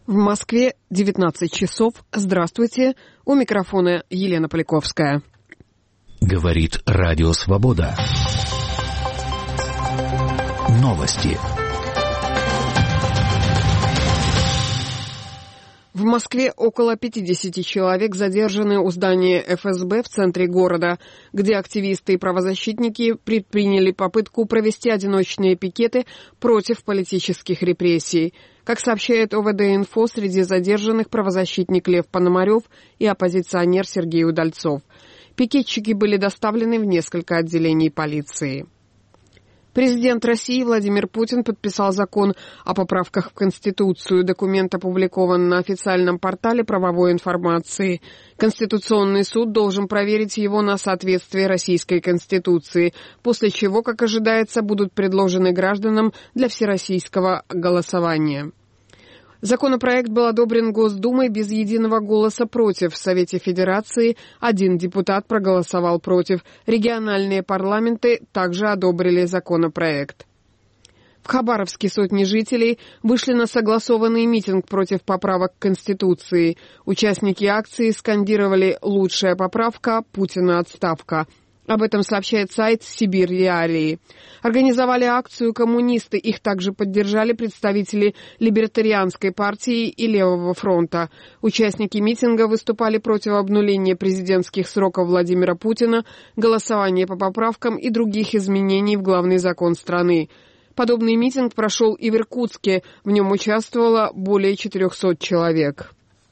В Москве 19 часов. Здравствуйте. У микрофона Елена Поляковская. Говорит Радио Свобода. Новости. В Москве около 50 человек задержаны у здания ФСБ в центре города, где активисты и правозащитники предприняли попытку провести одиночные пикеты против политических репрессий. Как сообщает ОВД-инфо, среди задержанных правозащитник Лев Пономарев и оппозиционер Сергей Удальцов. Пикетчики были доставлены в несколько отделений полиции. Президент России Владимир Путин подписал закон о поправках в Конституцию. Документ опубликован на официальном портале правовой информации. Конституционный суд должен проверить его на соответствие Российской Конституции, после чего, как ожидается, будут предложены гражданам для всероссийского голосования. Законопроект был одобрен Госдумой без единого голоса против. В Совете Федерации один депутат проголосовал против. Региональные парламенты также одобрили законопроект. В Хабаровске сотни жителей вышли на согласованный митинг против поправок к Конституции. Участники акции скандировали «Лучшая поправка, Путина отставка». Об этом сообщает сайт «Сибирь Реалии». Организовали акцию коммунисты. Их также поддержали представители Либертарианской партии и Левого фронта. Участники митинга выступали против обнуления президентских сроков Владимира Путина, голосования по поправкам и других изменений в главный закон страны. Подобный митинг прошел и в Иркутске. В нем участвовало более 400 человек.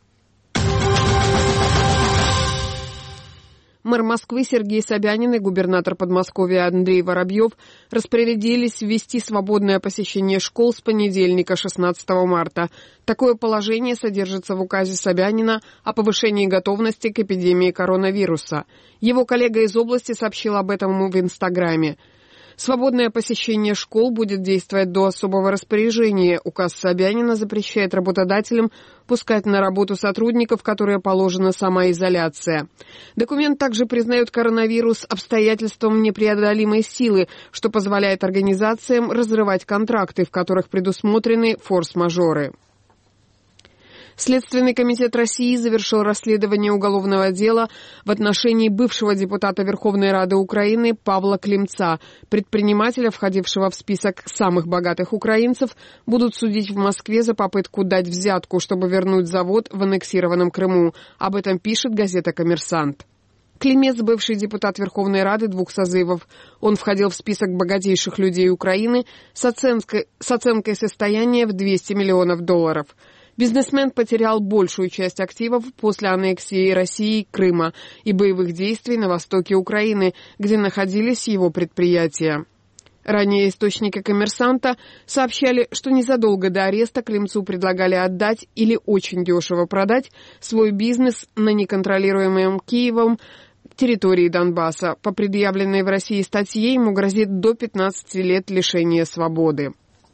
Мэр Москвы Сергей Собянин и губернатор Подмосковья Андрей Воробьев распорядились ввести свободное посещение школ с понедельника, 16 марта. Такое положение содержится в указе Собянина о повышении готовности к эпидемии коронавируса. Его коллега из области сообщил об этом в Инстаграме. Свободное посещение школ будет действовать до особого распоряжения. Указ Собянина запрещает работодателям пускать на работу сотрудников, которые положена самоизоляция. Документ также признает коронавирус обстоятельством непреодолимой силы, что позволяет организациям разрывать контракты, в которых предусмотрены форс-мажоры. Следственный комитет России завершил расследование уголовного дела в отношении бывшего депутата Верховной Рады Украины Павла Климца. Предпринимателя, входившего в список самых богатых украинцев, будут судить в Москве за попытку дать взятку, чтобы вернуть завод в аннексированном Крыму. Об этом пишет газета «Коммерсант». Климец – бывший депутат Верховной Рады 2 созывов. Он входил в список богатейших людей Украины с оценкой состояния в $200 миллионов. Бизнесмен потерял большую часть активов после аннексии России Крыма и боевых действий на востоке Украины, где находились его предприятия. Ранее источники «Коммерсанта» сообщали, что незадолго до ареста Климцу предлагали отдать или очень дешево продать свой бизнес на неконтролируемом Киевом территории Донбасса. По предъявленной в России статье ему грозит до 15 лет лишения свободы.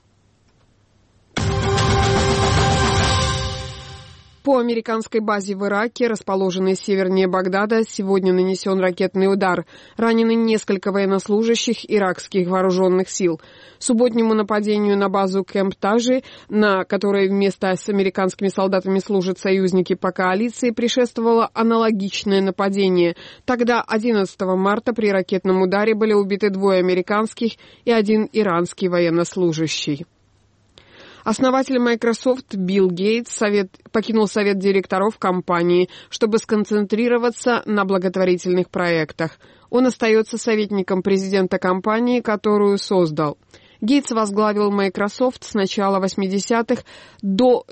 По американской базе в Ираке, расположенной севернее Багдада, сегодня нанесен ракетный удар. Ранены несколько военнослужащих иракских вооруженных сил. Субботнему нападению на базу Кэмп Тажи, на которой вместо с американскими солдатами служат союзники по коалиции, предшествовало аналогичное нападение. Тогда, 11 марта, при ракетном ударе были убиты 2 американских и 1 иранский военнослужащий. Основатель Microsoft Билл Гейтс покинул совет директоров компании, чтобы сконцентрироваться на благотворительных проектах. Он остается советником президента компании, которую создал. Гейтс возглавлял Microsoft с начала 80-х до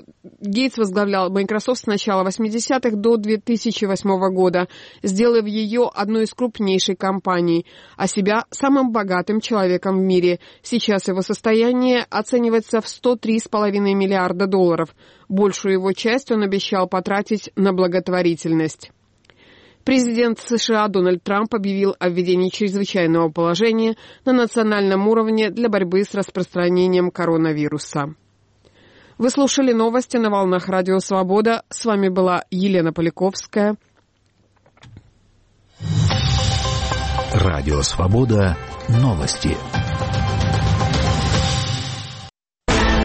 2008 года, сделав ее одной из крупнейших компаний, а себя самым богатым человеком в мире. Сейчас его состояние оценивается в $103,5 миллиарда. Большую его часть он обещал потратить на благотворительность. Президент США Дональд Трамп объявил о введении чрезвычайного положения на национальном уровне для борьбы с распространением коронавируса. Вы слушали новости на волнах Радио Свобода. С вами была Елена Поляковская. Радио Свобода. Новости.